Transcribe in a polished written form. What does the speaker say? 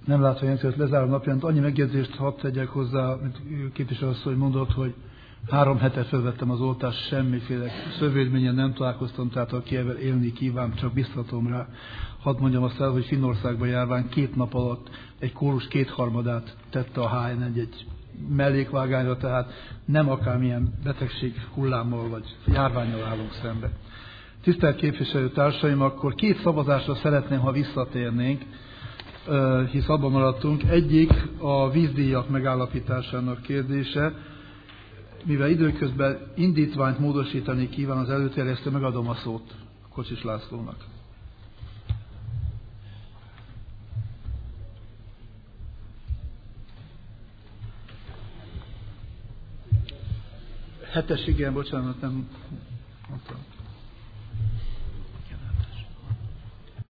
Nem látva jelentőt lezárom napjánt, annyi megjegyzést hadd tegyek hozzá, mint képviselőasszony mondott, hogy 3 hete felvettem az oltást, semmiféle szövődményen nem találkoztam, tehát aki ebben élni kíván, csak biztatom rá. Hadd mondjam azt el, hogy Finnországban járván 2 nap alatt egy kórus 2/3 tette a H1N1 egy mellékvágányra, tehát nem akármilyen betegség hullámmal vagy járvánnyal állunk szembe. Tisztelt képviselőtársaim, akkor 2 szavazásra szeretném, ha visszatérnénk, hisz abban maradtunk. Egyik a vízdíjak megállapításának kérdése. Mivel időközben indítványt módosítani kíván az előterjesztő, megadom a szót Kocsis Lászlónak. Hetes, igen, bocsánat, nem